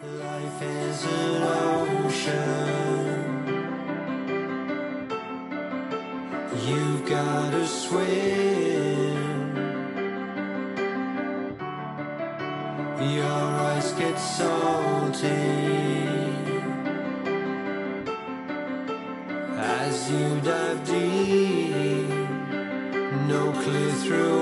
Life is an ocean. You've gotta swim. Your eyes get salty as you dive deep. No clear through